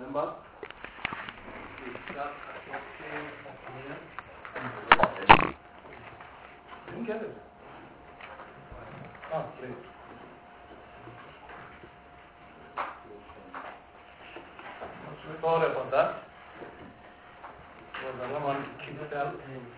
members, discuss adopting opinion and didn't get it. Oh, please. Sorry about that. Well, I don't want to keep it out.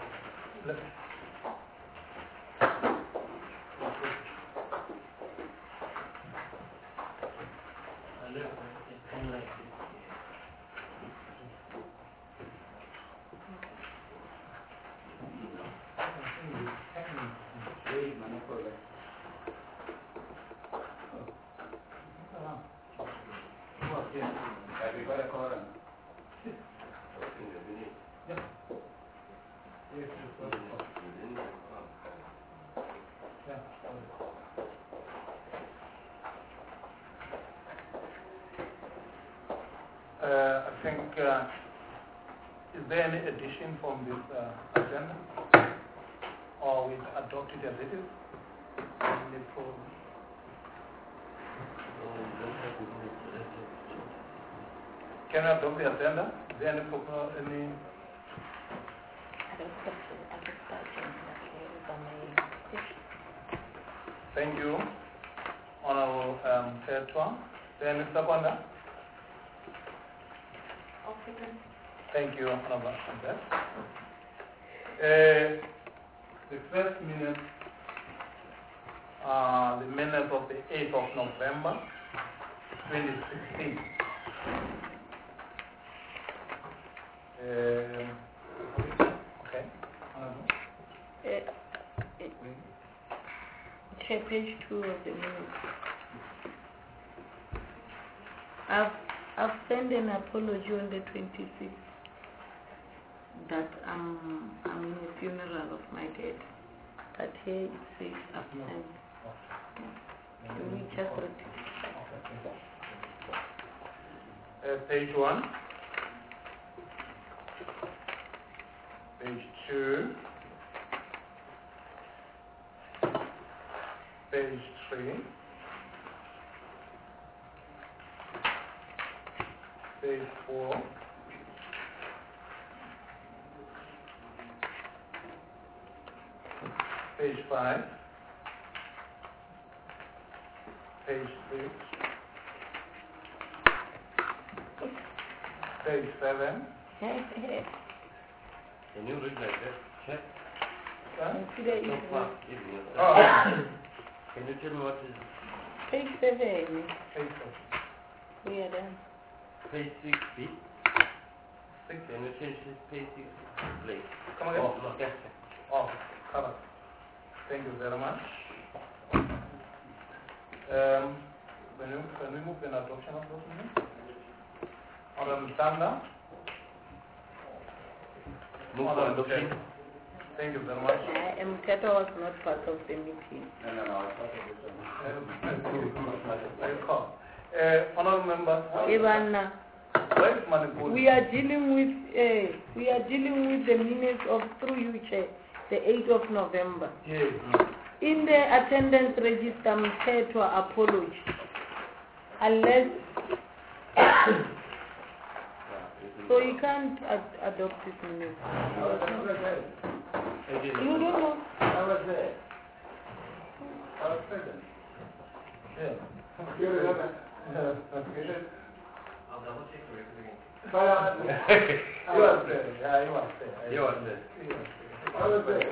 I think, is there any addition from this agenda? Or we adopt it as it is? Can we adopt the agenda? Is there any Thank you, Honorable Tetwa. Then Mr. Kwanda? Thank you, Honorable Kwanda. The first minute, the minutes of the 8th of November, 2016. Okay. Check page 2 of the minutes. I've sent an apology on the 26th that I'm in a funeral of my dad. But here it says absent. Can we just read it? Page 1. Page 2. Page 3. Page 4. Page 5. Page 6. Page 7. Can you read like that? Check. Huh? So far, Oh. Can you tell me what is Page 7. Page 7. We are done. page 6B? 6. Can you change this page 6, please? Come again? Oh, no, yes. Oh, correct. Thank you very much. Can we move an adoption of those minutes? Honorable Tanda? Move for adoption. Thank you very much. Mkata was not part of the meeting. No, I was part of this one. Honorable members, Ivana, where is Manipur? we are dealing with the minutes of through you, Chair, the 8th of November. Yes. In the attendance register, Mkata apology. Unless so you can't adopt this minute. You don't know. I was there. I was present. Yeah. You remember? I'll double check for it again. You was there. Yeah, you was there. You was there. I was there.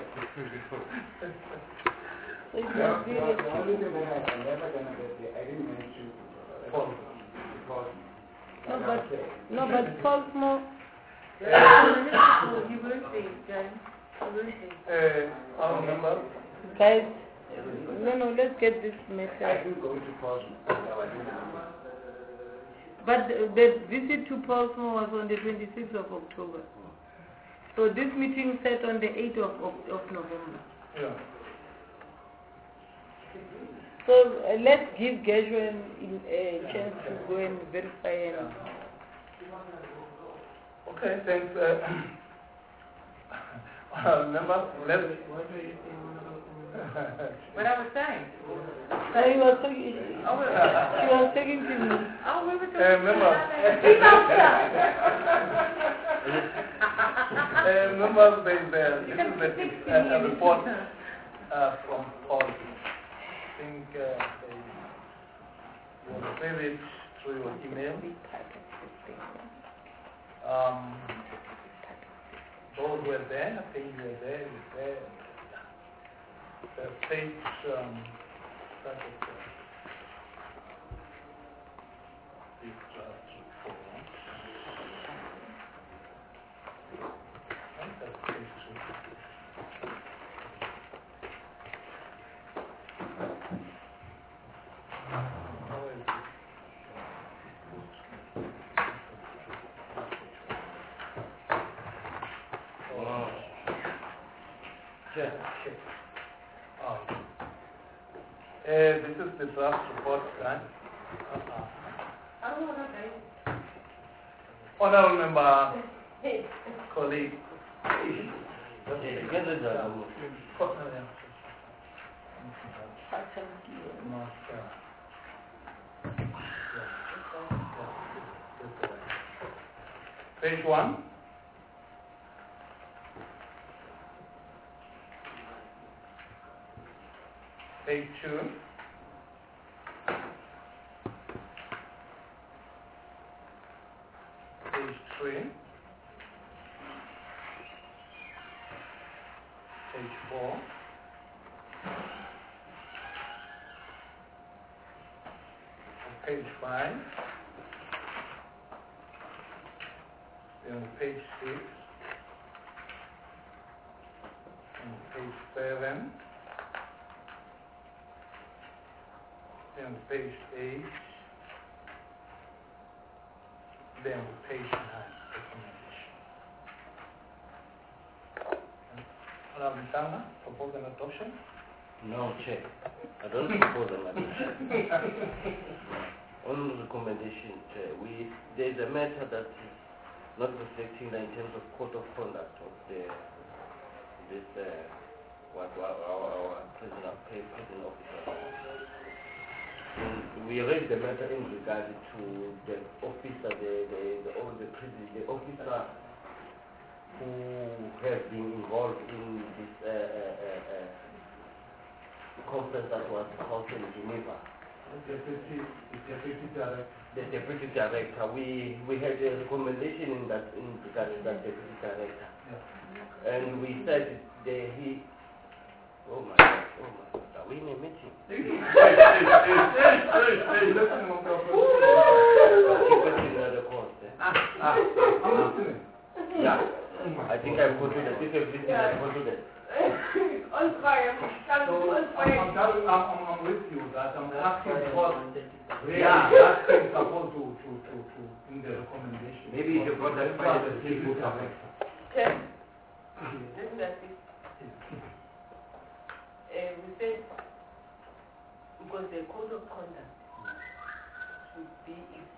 So you The can see only it. thing that I'm never going to get there, I didn't mention because No, but Cosmo. Honorable members, Guys, no, let's get this I message. didn't go to Cosmo. But the visit to Cosmo was on the 26th of October. So this meeting set on the 8th of November. Yeah. So let's give Gershwin a chance to go and verify. And Okay, thanks. Members, let's. What I was saying. So he was talking, Oh, we she was talking to me. oh, we were talking Remember, remember this is a report from Paul. I think you will receive it through your email. Those were there, I think you were there, the page that is this draft report. I think that's page 2. How is it? Check. Oh. This is the draft report, right? Honorable member, colleague. Page 1. Page 2. Page 3. Page 4. Page 5. Then page 6. And page 7. Then page 8. Then page 9. Recommendation. Honorable Mtanga, propose an adoption? No, Chair. I don't propose an adoption. On recommendation, Chair, there is a matter that is not reflecting in terms of code of conduct of our prison officer. And we raised the matter in regard to the officer, the officer who has been involved in this conference that was held in Geneva. The deputy director. We had a recommendation in regard to that deputy director. Yeah. And we said he. Oh my God! Are we in a meeting? Keep it in the course. Yeah. I think I've concluded. This is listening. I've concluded. I'm with you that I'm asking what that thing supposed to in the recommendation. Maybe you got that by the people. Okay. We said, because the code of conduct should be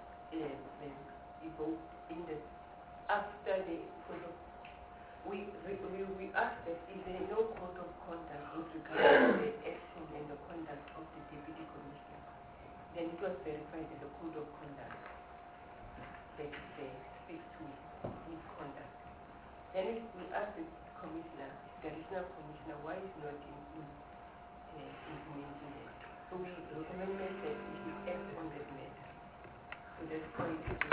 evoked in the after the code of. We asked that if there is no code of conduct with regard to the action and the conduct of the deputy commissioner, then it was verified that the code of conduct that speaks to misconduct. Then we asked the commissioner, the additional commissioner, why is not implementing it. So we recommended that he should act on that matter. So that's why it is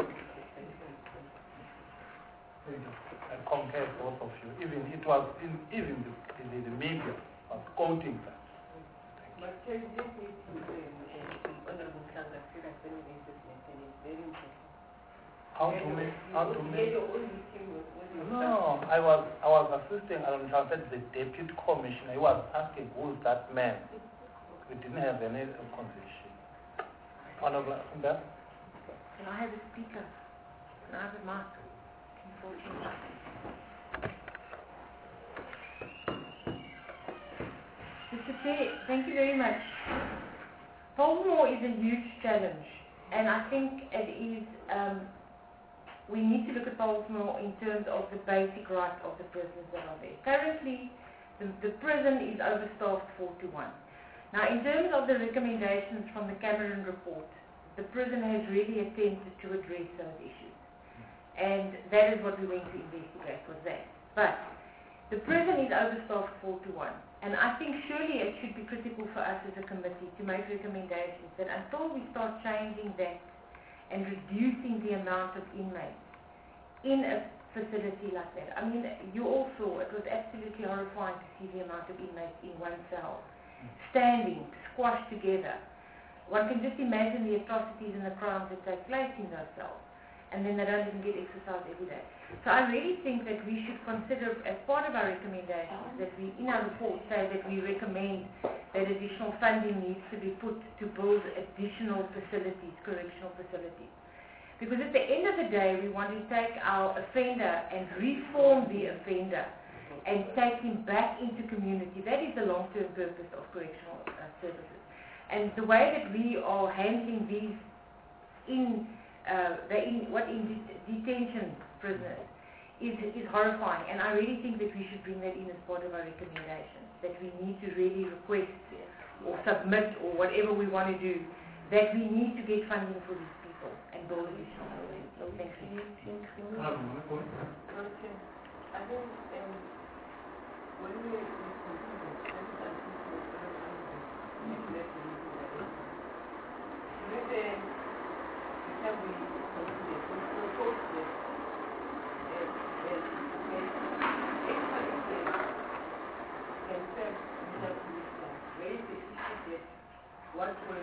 I compare both of you. Even it was even the media was quoting that. But Chair, you didn't need to Honorable Mtanga feel like very assessment, and it's very important. How to make your own meeting was no, I was assisting Alan Transit, the deputy commissioner. He was asking who's that man. We didn't have any conversation. Honorable Mtanga? Can I have a speaker? Can I have a mic? Mr. Chair, thank you very much. Baltimore is a huge challenge, and I think it is, we need to look at Baltimore in terms of the basic rights of the prisoners that are there. Currently, The prison is overstaffed 4 to 1. Now, in terms of the recommendations from the Cameron report, the prison has really attempted to address those issues. And that is what we went to investigate, was that. But the prison is overstaffed 4 to 1. And I think surely it should be critical for us as a committee to make recommendations that until we start changing that and reducing the amount of inmates in a facility like that. I mean, you all saw, it was absolutely horrifying to see the amount of inmates in one cell, standing, squashed together. One can just imagine the atrocities and the crimes that take place in those cells. And then they don't even get exercise every day. So I really think that we should consider, as part of our recommendations, that we, in our report, say that we recommend that additional funding needs to be put to build additional facilities, correctional facilities. Because at the end of the day, we want to take our offender and reform the offender and take him back into community. That is the long-term purpose of correctional services. And the way that we are handling these in detention prisoners is horrifying. And I really think that we should bring that in as part of our recommendations, that we need to really request or submit or whatever we want to do, that we need to get funding for these people and build additional buildings. So thank you. I think when we what was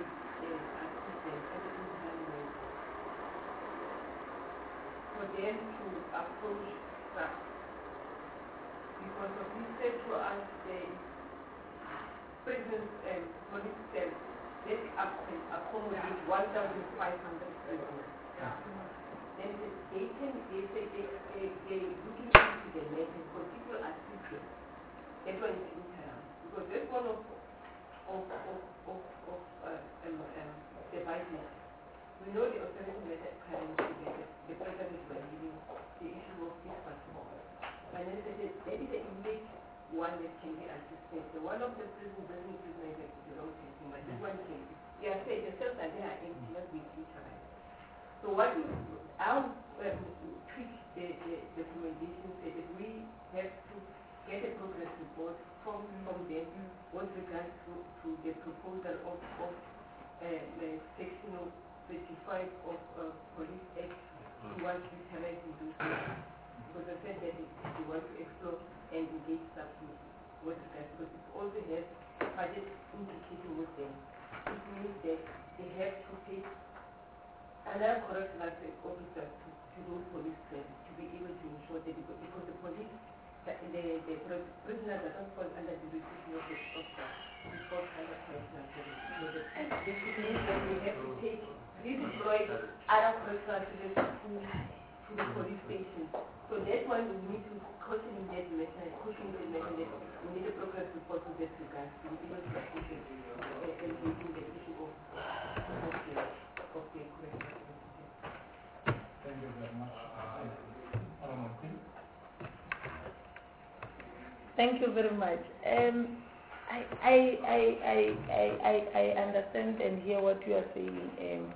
for them to approach staff. Because of this said to us, the prisons and police cells, they accommodate 1,500 prisoners. Then they looking into the net, and for people are secret. That one is interim. Because that's one of devices. We know the alternative method currently, the president were giving the issue of this passport. And then they said, that is the immediate one that can be assisted. So one of the prisons doesn't recognize that it's the wrong system, but this one can. They are saying the cells are there empty, not being utilized. So what I'll tweak the recommendation say that we have to get a progress report from them with regards to the proposal of section 35 of Police Act to want to utilize in those cases. Because I said that they want to explore and engage staff with regards, because it also has budget implicating with them. It means that they have to take another correctional officer to those police services to be able to ensure that because the police, the prisoners that don't fall under the jurisdiction of the officer, it falls under correctional services. So this means that we have to take, redeploy other correctional services to the police station. So that's why we need to caution in that matter, that we need a progress report to that regard to be able to assist and engaging the issue of the correctional services. Thank you very much. Thank you very much. I understand and hear what you are saying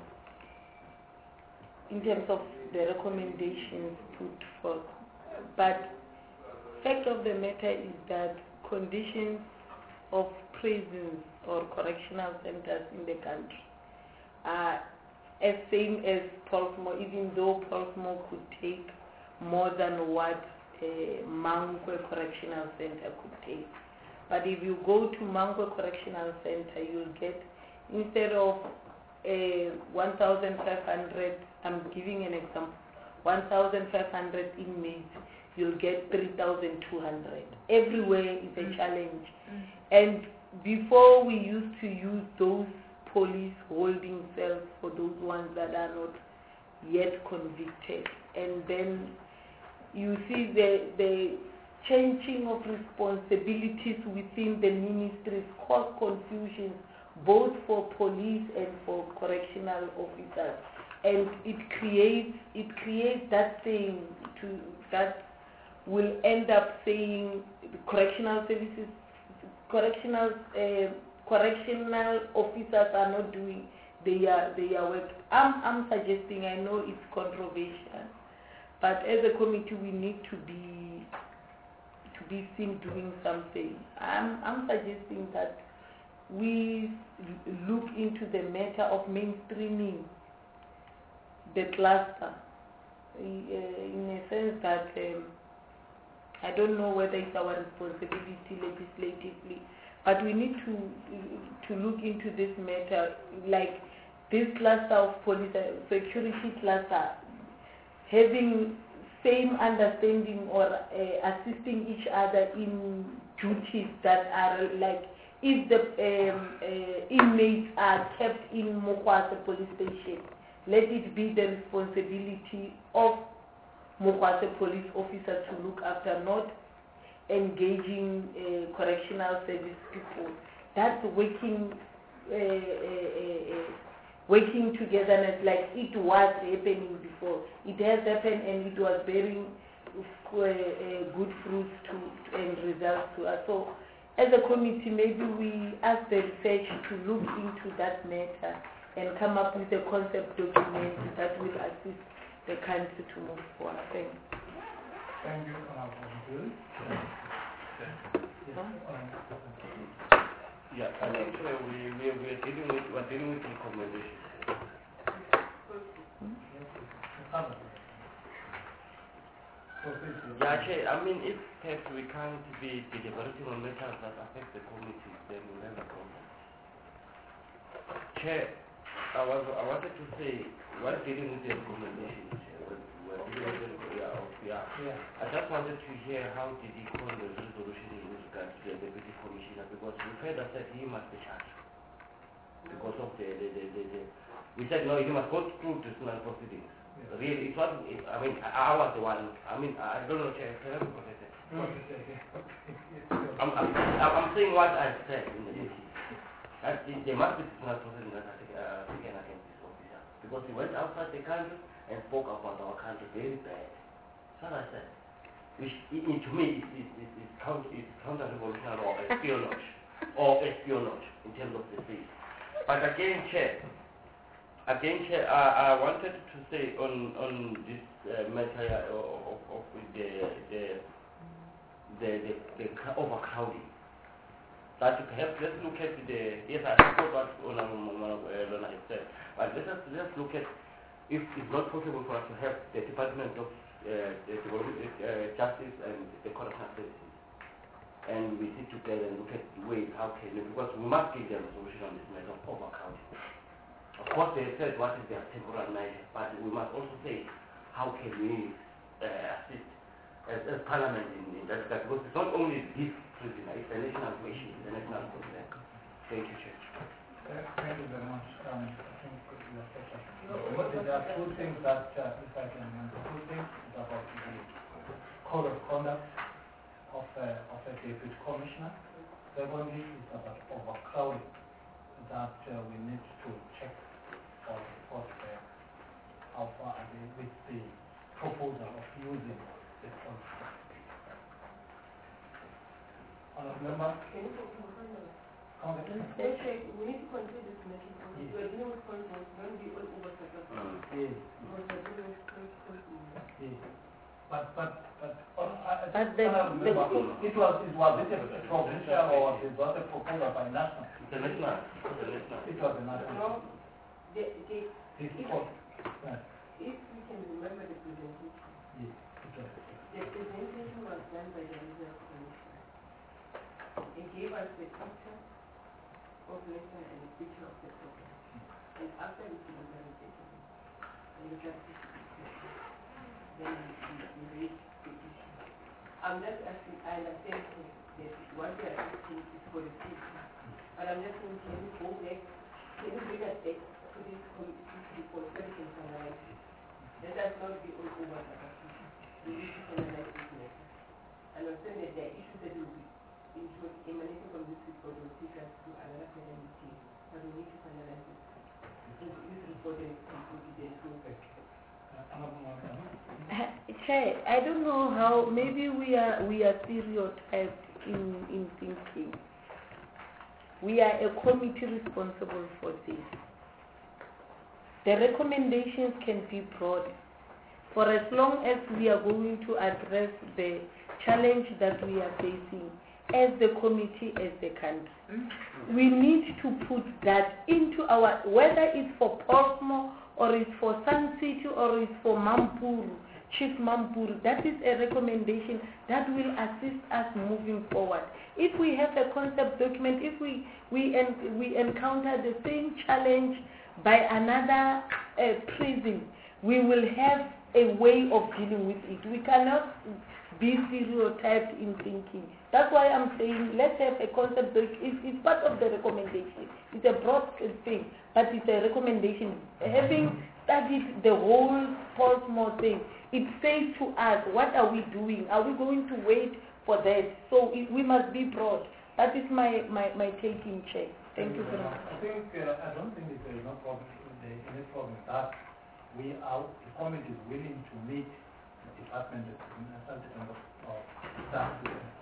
in terms of the recommendations put forth. But fact of the matter is that conditions of prisons or correctional centers in the country are as same as Portsmouth, even though Portsmouth could take more than what Mangwe Correctional Center could take. But if you go to Mangwe Correctional Center, you'll get, instead of 1,500, I'm giving an example, 1,500 inmates, you'll get 3,200. Everywhere is a challenge. And before we used to use those police holding cells for those ones that are not yet convicted. And then you see the changing of responsibilities within the ministries cause confusion both for police and for correctional officers. And it creates that thing that will end up saying correctional services, correctional officers are not doing their work. I'm suggesting, I know it's controversial, but as a committee we need to be seen doing something. I'm suggesting that we look into the matter of mainstreaming the cluster in a sense that I don't know whether it's our responsibility legislatively, but we need to look into this matter, like this cluster of police security cluster having same understanding or assisting each other in duties that are like, if the inmates are kept in Mokwase police station, let it be the responsibility of Mokwase police officers to look after, not engaging correctional service people. That's working togetherness like it was happening before. It has happened and it was bearing good fruits and results to us. So as a committee, maybe we ask the research to look into that matter and come up with a concept document that will assist the country to move forward. Thank you. Thank you, Honorable. Yeah, and actually we're dealing with recommendations. Yeah, actually, I mean, if perhaps we can't be deliberating on matters that affect the committee, then we'll have a problem. Chair, I wanted to say, while dealing with the recommendations, I just wanted to hear how did he call the resolution in regards to the deputy commissioner, because we heard that he must be charged because of we said no, he must go through disciplinary proceedings. Yeah. Really, it wasn't. I mean, I was the one. I mean, I don't know, Chair. Can I be protected? I'm saying what I said in the meeting. That there must be disciplinary proceedings that are taken against this officer because he went outside the country and spoke about our country very bad. That's what I said. Which, to me, is counter-revolutionary or espionage in terms of the state. But again, Chair, I wanted to say on this matter of the overcrowding, that perhaps let's look at yes, I support what Lona has said, but let's look at if it's not possible for us to have the Department of Justice and the Correctional Services, and we sit together and look at ways how can we, because we must give them a solution on this matter of overcrowding. Of course, they said what is their temporal measure, but we must also say how can we assist as Parliament in that, because it's not only this prisoner, it's a national issue, it's a national concern. Thank you, Chair. Thank you very much. I think there are two things that, if I can mention, two things about the code of conduct of a deputy commissioner. Secondly, is about overcrowding that we need to check or report how far are they with the proposal of using the concept. Honourable Member? Can you talk about Okay. we need to consider this matter. We are dealing with content, don't be all over Yes. But it was a provincial or it was a proposal by national? It's a national. It was a national. If we can remember the presentation, yes, it was. The presentation was done by the Reserve Commission. It gave us the picture of national and the picture of the program. And after we delivered it, and we got this picture, then we raised the issue. I'm just asking, I understand that what we are asking is for the future. But I'm just saying, can we go back, can we bring us back to this committee report so we can finalize it? Let us not be all over the future. We need to finalize this matter. And I'm saying that there are issues that will be emanating from this report will take us to another further meeting. But we need to finalize this. This report and Chair, I don't know how, maybe we are stereotyped in thinking. We are a committee responsible for this. The recommendations can be broad for as long as we are going to address the challenge that we are facing as the committee, as the country. We need to put that into our, whether it's for Portsmouth or it's for Sun City or it's for Mampuru, Chief Mampuru, that is a recommendation that will assist us moving forward. If we have a concept document, if we encounter the same challenge by another prison, we will have a way of dealing with it. We cannot be stereotyped in thinking. That's why I'm saying let's have a concept document. It's part of the recommendation. It's a broad thing, but it's a recommendation. Having studied the whole Portsmouth thing, it says to us, what are we doing? Are we going to wait for that? So we must be broad. That is my take in check. Thank you very much. I don't think there is no problem. Any problem that the committee is willing to meet the department of staff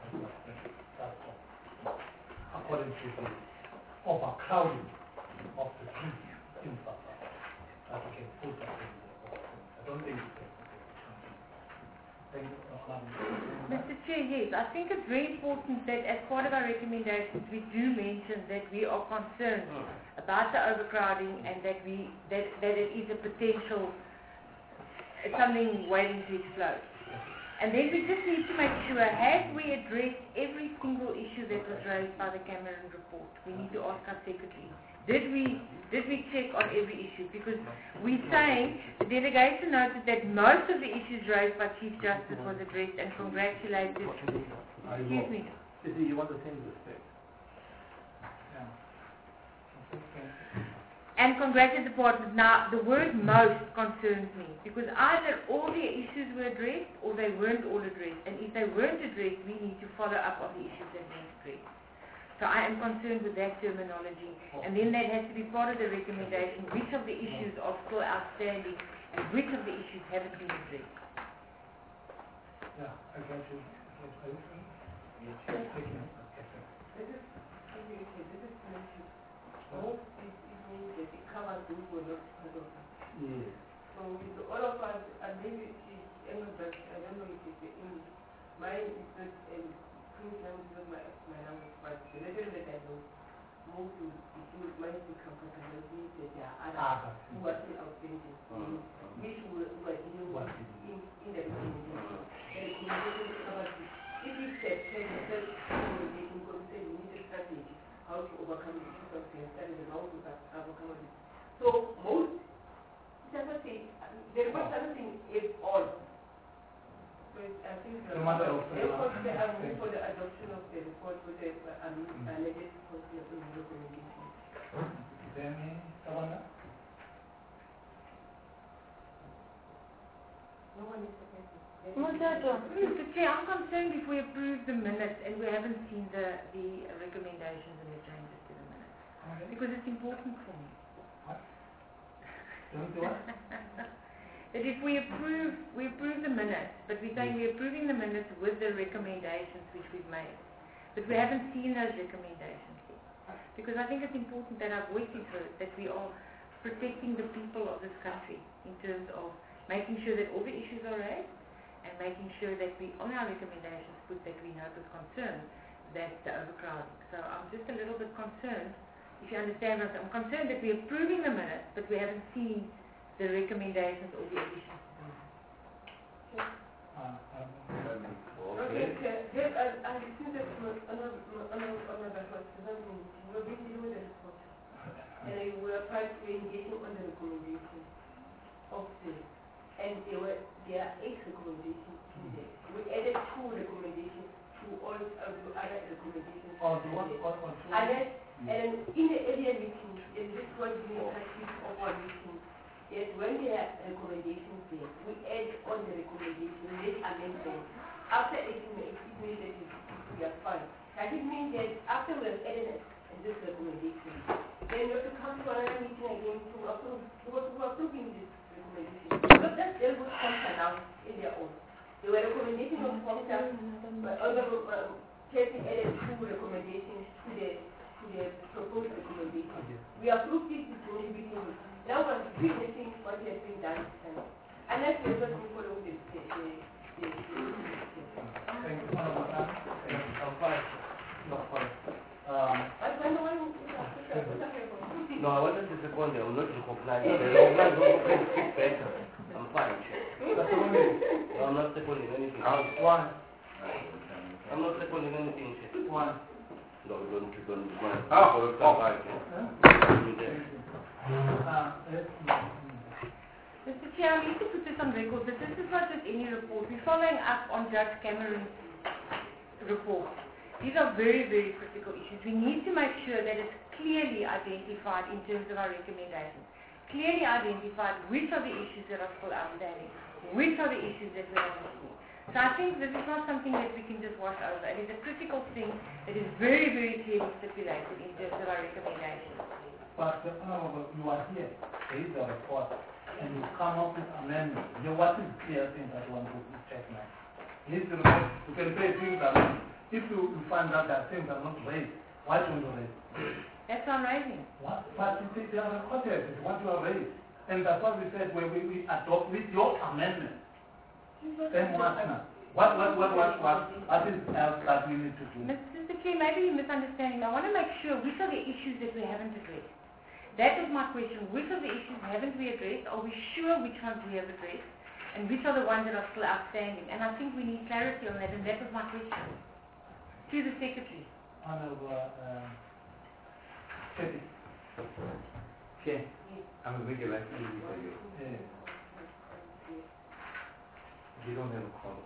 according to the overcrowding of the prison in South Africa. That we can put that in the I don't think it's Thank you. Mr. Chair, yes, I think it's very important that as part of our recommendations we do mention that we are concerned about the overcrowding and that it is a potential, something waiting to explode. And then we just need to make sure, have we addressed every single issue that was raised by the Cameron report? We need to ask our secretary. Did we check on every issue? Because we're saying the delegation noted that most of the issues raised by Chief Justice was addressed and congratulated. Excuse me. You want to change the state? And congratulate the department. Now, the word most concerns me because either all the issues were addressed or they weren't all addressed. And if they weren't addressed, we need to follow up on the issues that weren't addressed. So I am concerned with that terminology. And then that has to be part of the recommendation, which of the issues are still outstanding and which of the issues haven't been addressed. Yeah, I got you. Yes. So with all of us, and maybe I don't know if it's the English. Mine is not Queensland is not my language, but the level that I know moved to mine to comfortability that there are others who are still outstanding, which were dealing with in the recommendation. And the communication covers it. If it's a technical communication concern, we need a strategy how to overcome the issues of the study and how to overcome it. So most, there was something if all. So I think the for the adoption of the report with the alleged recommendation. Is there any someone else? No one is affected. Mr. Chair, I'm concerned if we approve the minutes and we haven't seen the recommendations and the changes to the minutes. Because it's important for me. Don't do what? That if we approve the minutes, but we're saying we're approving the minutes with the recommendations which we've made. But we haven't seen those recommendations yet. Because I think it's important that our voice is heard, that we are protecting the people of this country in terms of making sure that all the issues are raised and making sure that we, on our recommendations, put that we note with concern that the overcrowding. So I'm just a little bit concerned. If you understand what I'm concerned that we're approving the minutes, but we haven't seen the recommendations or the additions to them. Okay, I think that we're busy with the report. And we are partly engaging on the recommendation of this. And there are 8 recommendations in there. We added 2 recommendations to all other recommendations. And in the earlier meeting, and this was being practice of our meeting, is when there are recommendations there, we add on the recommendation, let's amend them. After it means that we are fine. That it means that after we have added this recommendation, then we have to come to another meeting again to approve, because we are approving this recommendation. Because that's dealt with COMSA now in their own. There were recommendations of COMSA, Kathy added 2 recommendations to the proposed recommendation. We approved it with unanimity. Now we're witnessing what has been done. Unless we just follow the Thank you. I'm fine. No, fine. No, I wasn't disappointed. I'm not recognizing. I'm not feedback. I'm fine. No, I'm not seconding anything. One. I'm not seconding anything. One. No, don't. Mr. Chair, I need to put this on record, but this is not just any report. We're following up on Judge Cameron's report. These are very, very critical issues. We need to make sure that it's clearly identified in terms of our recommendations. Clearly identified which are the issues that are still outstanding, which are the issues that we are missing. So I think this is not something that we can just wash over. It is a critical thing that is very, very clearly stipulated in terms of our recommendations. But you are here, there is a report, and you come up with amendments. What is the clear thing that you want to check now? You can say things are wrong. If you find out that things are not raised, why don't you raise? That's what I'm raising. What? But you see, they are recorded, it's what you are raised. And that's what we said when we adopt with your amendment. Then what now? What is else that we need to do? Mr. Chair, maybe you're misunderstanding. I want to make sure which are the issues that we haven't addressed. That was my question. Which of the issues haven't we addressed? Are we sure which ones we have addressed? And which are the ones that are still outstanding? And I think we need clarity on that, and that was my question to the Secretary. Honorable Kathy. Okay. I'm going to make it like easy for you. Yeah. You don't have a quorum.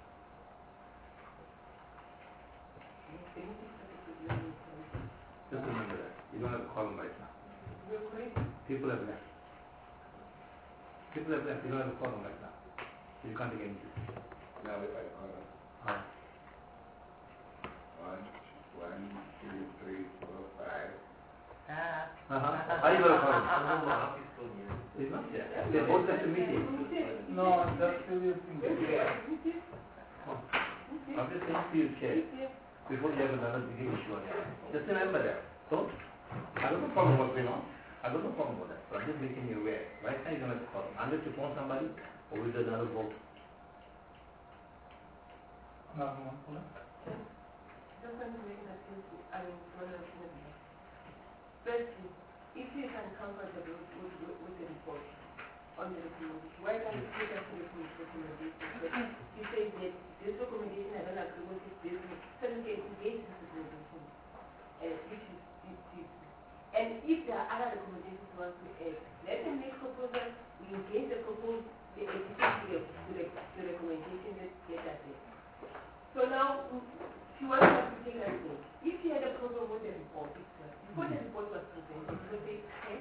Just remember that. You don't have a quorum right now. People have left. People have left. You don't have a quorum right now. So you can't take any decision. Now if I Huh? 1, 2, 3, 4, 5. Are you going to quorum? It's not yet. They're both at the meeting. No, that's serious thing. I'm just saying to you, Chair, before you have another big issue on it. Just remember that. So, I don't know problem what's going on. I don't know problem with that. But I'm just making you aware. Right now you don't have a problem. Unless you phone somebody or with another vote. Firstly, if he is uncomfortable with the report on the recommendation, why can't you take us to the recommendation? He says that this recommendation, I don't agree with it, this certificate against this recommendation, which is and if there are other recommendations you want to add, let them make proposals, we engage the proposal, the addition to the recommendation that get us there. So now, she wants us to take us there. If you had a problem with the report itself, before the report was presented, you would say, hey,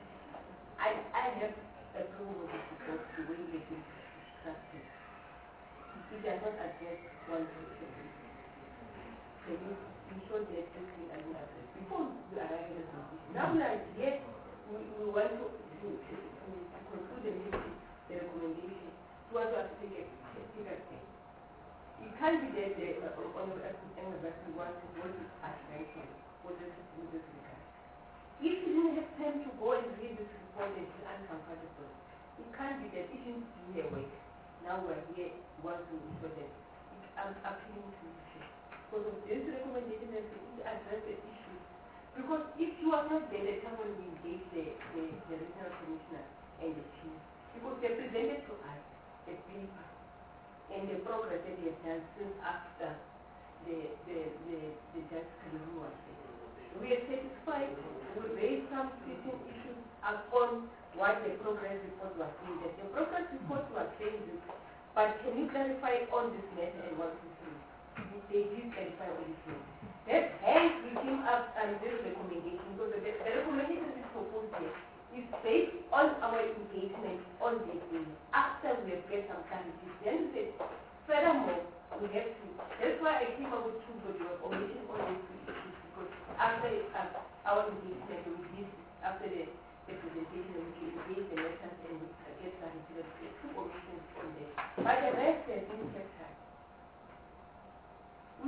I have a problem with this report, the way they do structure. It does not address one person. So you show that this thing has been addressed before we arrive at the conclusion. Now we are here, we want to conclude the recommendation. So what do we have to take a step? It can't be that the Honorable University wants to go to isolation with this regard. If you didn't have time to go and read this report and feel uncomfortable, it can't be that it shouldn't be a way. Now we're here, we want to ensure that I'm appealing to you. Because of this recommendation that we address the issue. Because if you are not there, the time when we engage the regional commissioner and the team, because they presented to us a paper and the progress that they have done since after the Judge Cameron was there. We are satisfied, we raised some certain issues upon what the progress report was saying. That the progress report was saying this, but can you clarify on this matter and what to say? They did clarify on this matter. That hence we came up and this recommendation, because the recommendation is proposed here is based on our engagement on this day. After we have get some clarity, then we said, furthermore, we have to, that's why I came up with 2 videos on this issue, because after our engagement, we did, after the presentation, we engaged the merchants and we get clarity, there are 2 omissions on there. But the rest has been kept time. We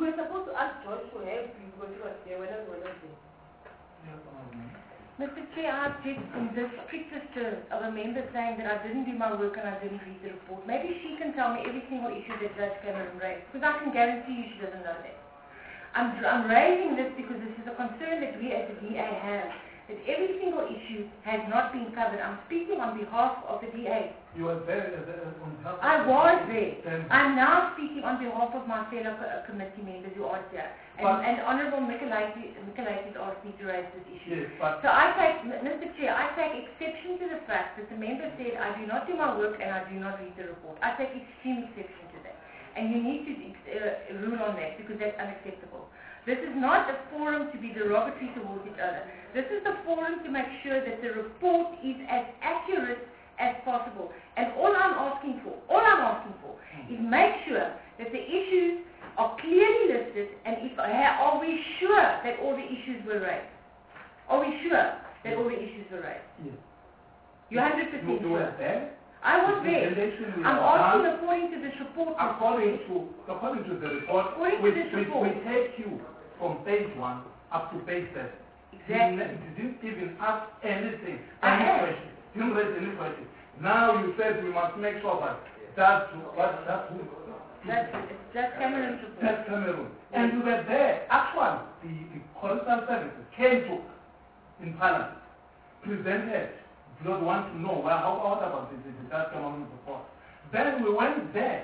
were supposed to ask George to help you because he was there when I was not there. Yes, Honorable. Mr. Chair, I object in the strictest terms of a member saying that I didn't do my work and I didn't read the report. Maybe she can tell me every single issue that Judge Cameron raised, because I can guarantee you she doesn't know that. I'm raising this because this is a concern that we as the DA have, that every single issue has not been covered. I'm speaking on behalf of the DA. You were there on behalf of I was there. Then- I'm now speaking on behalf of my fellow committee members who are here. And Honourable Michaelides asked me to raise this issue. Yes, but So I take, Mr. Chair, I take exception to the fact that the member said I do not do my work and I do not read the report. I take extreme exception to that. And you need to rule on that because that's unacceptable. This is not a forum to be derogatory towards each other. This is the forum to make sure that the report is as accurate as possible. And all I'm asking for is make sure that the issues are clearly listed and are we sure that all the issues were raised? Are we sure that all the issues were raised? yes. You're 100% You sure. were there. I was The there. presentation we I'm have asking done, according to this report. Mr. according Chair. to the report, According to we this report. we take you from page 1 up to page 7. Exactly. You didn't even ask anything, I any have. question. You didn't raise any question. Now you said we must make sure that that's who? That's Cameron's report. That's Cameroon. And we were there. Actually, the Correctional Services came to in Parliament, presented, because we want to know what about the Dutch Cameroon report. Then we went there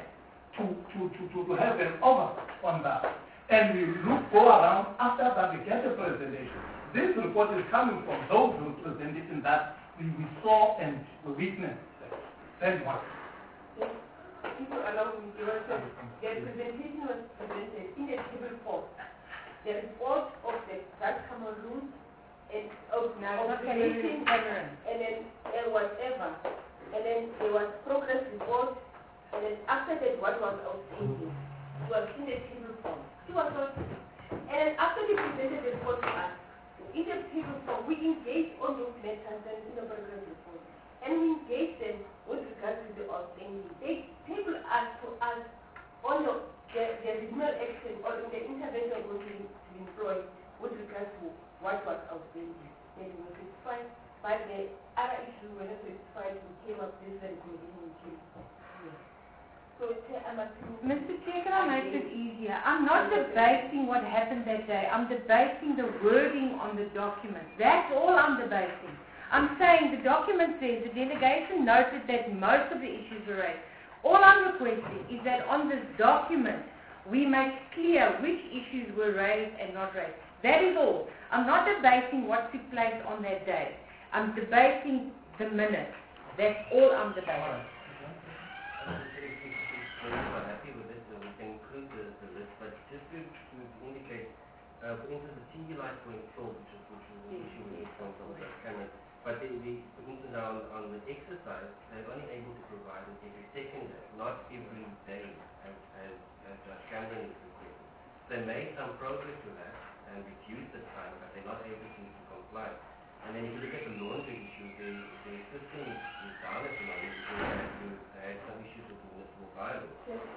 to have an oversight on that. And we go around after that we get the presentation. This report is coming from those presentations that we saw and we witnessed. That's one. People allow me to answer. Their presentation was presented in a table form. The report of the Dutch Cameroon and of presentation Cameron. and then whatever. And then there was progress report and then after that what was outstanding. It was in the table form. It was not. And after they presented the report to us, in the table form we engaged on those matters and in the progress report. And we engaged them with regards to the outstanding. People asked to us on the regional action or in the intervention going to be employed with regards to what was outstanding. Maybe we were satisfied, but the other issue we were not satisfied, we came up with the recommendation. So I'm assuming... Mr. Chair, can I make this easier? I'm not debating what happened that day. I'm debating the wording on the document. That's all I'm debating. I'm saying the document says the delegation noted that most of the issues were raised. All I'm requesting is that on this document we make clear which issues were raised and not raised. That is all. I'm not debating what took place on that day. I'm debating the minutes. That's all I'm debating. We're not happy with it, so we can include the list, but just to indicate, for instance, the TV light going short, which is an issue we need from the camera, but for instance, on the exercise, they're only able to provide it every second day, not every day, as Judge Cameron is requesting. They made some progress to that and reduced the time, but they're not able to comply. And then if you look at the laundry issue, the system is down at the moment because they had some issues with municipal violence.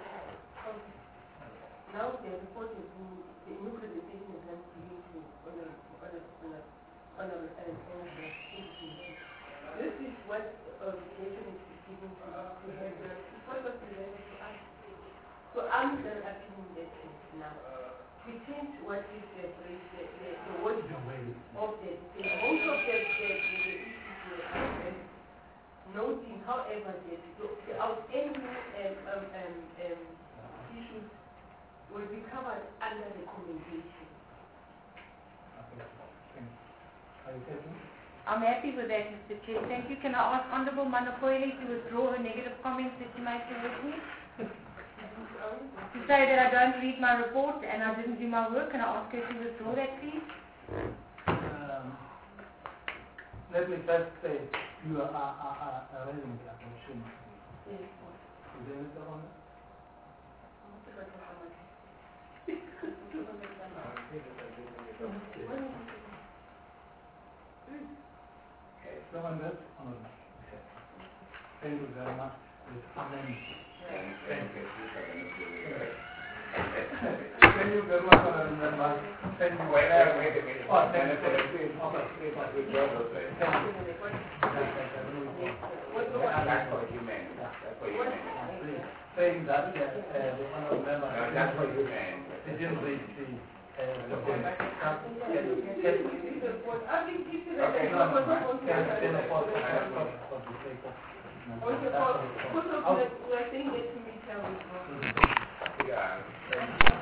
Now the report is the new presentation is not given to honorable This is what the nation is given to have. It's what was presented to us. So I'm not appealing that now. We change what is the word of the most of the issues were noting, however, the outstanding issues will be covered under the commendation. Are you taking? I'm happy with that, Mr. Chair. Thank you. Can I ask Honourable Manopoile to withdraw her negative comments that she made towards me? To say that I don't read my report and I didn't do my work, can I ask her to withdraw that, please? Let me first say, you are raising the objection. Yes. Is there anything on that? So on that, thank you very much. It's amazing. Thank you. Can you you very much, Honorable Member. Thank you. Wait a minute. Oh, thank you. Thank you. That's what you meant. That's what you meant. Saying that the Honorable Member No, that's what you meant. didn't read the Yeah.